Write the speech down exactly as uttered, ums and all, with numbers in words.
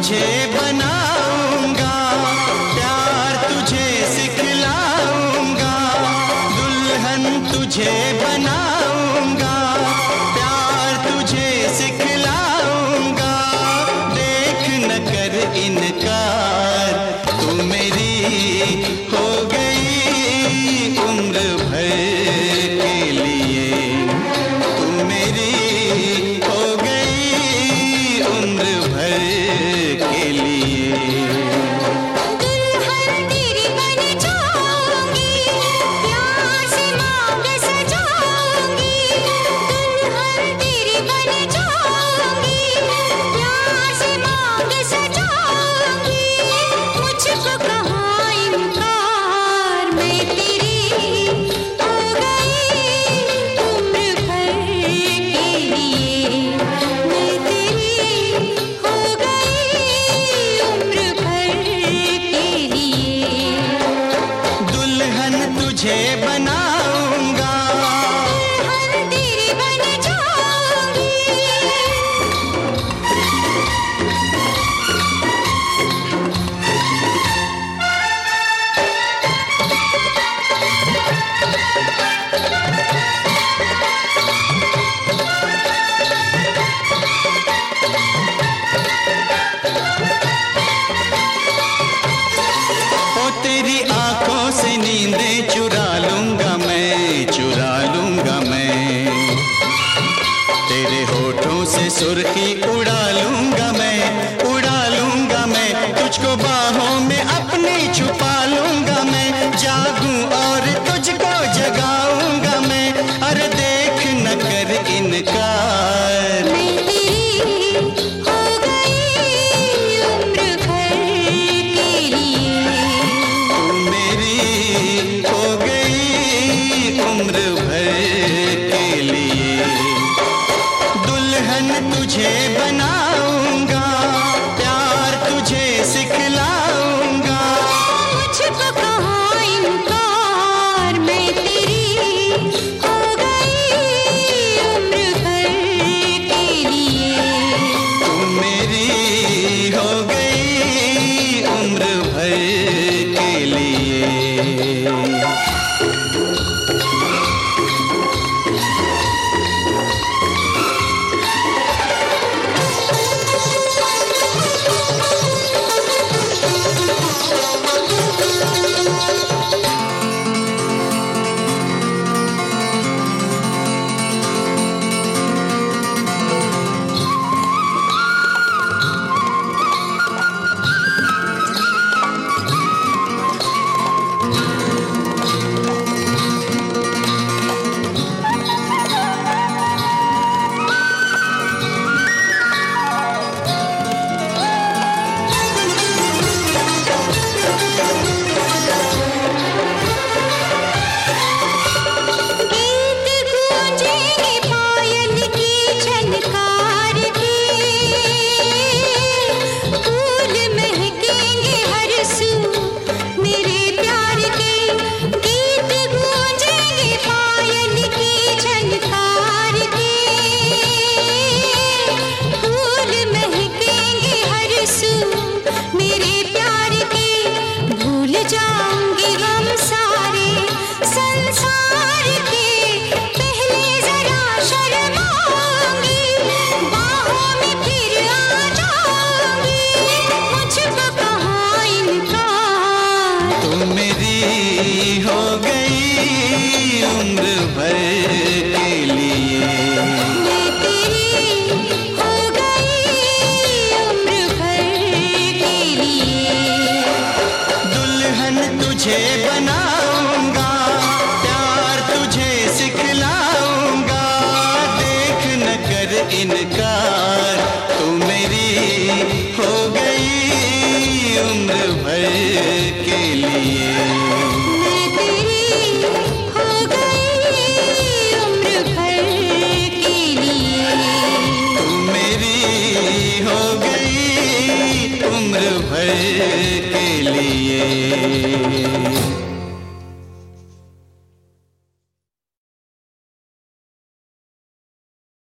तुझे बनाऊंगा, प्यार तुझे सिखलाऊंगा, दुल्हन तुझे बनाऊंगा, प्यार तुझे सिखलाऊंगा। देख न कर इनकार, तू मेरी हो गई उम्र भर के लिए, तू मेरी हो गई उम्र भर के लिए। दुल्हन तेरी बन जाऊंगी, प्यार से मांग सजाऊंगी, दुल्हन तेरी बन जाऊंगी, प्यार से मांग सजाऊंगी। मुझको कहाँ इनकार, मैं तेरी हो गई उम्र भर के लिए, मैं तेरी हो गई उम्र भर के लिए। दुल्हन तुझे बनाऊंगा, दुल्हन तेरी बन जाऊंगी। ओ तेरी आंखों से नींदें चुरा लूंगा मैं, चुरा लूंगा मैं, तेरे होठों से सुर्खी उड़ा लूंगा मैं, उड़ा लूंगा मैं, तुझको बाहों में अपनी छुपा लूंगा मैं, जागूं और तुझको जगाऊंगा मैं। अरे देख न कर इनकार, मैं तेरी हो गई उम्र भर के लिए, तू मेरी हो गई उम्र भर के लिए। दुल्हन तुझे बनाऊंगा, प्यार तुझे सिखलाऊंगा, मुझको कहाँ इनकार, मैं तेरी हो गई उम्र भर के लिए। तू मेरी हो गई उम्र भर के लिए। गीत गूंजेंगे पायल की झनकार के, फूल महकेंगे हर सू मेरे प्यार के। गीत गूंजेंगे पायल की झनकार के, फूल महकेंगे हर सू मेरे प्यार के। भूल जाऊंगी गम सारे संसार के, पहले जरा शर्माऊंगी, बाहों में फिर आ जाऊंगी। मुझको कहाँ इनकार, तू मेरी हो गई उम्र भर के लिए, मैं तेरी हो गई उम्र भर के लिए। दुल्हन तुझे बनाऊंगा, प्यार तुझे सिखलाऊंगा, देख न कर इनकार, तू मेरी हो गई उम्र भर के लिए। मैं तेरी हो गई उम्र भर के लिए, तू मेरी हो गई उम्र भर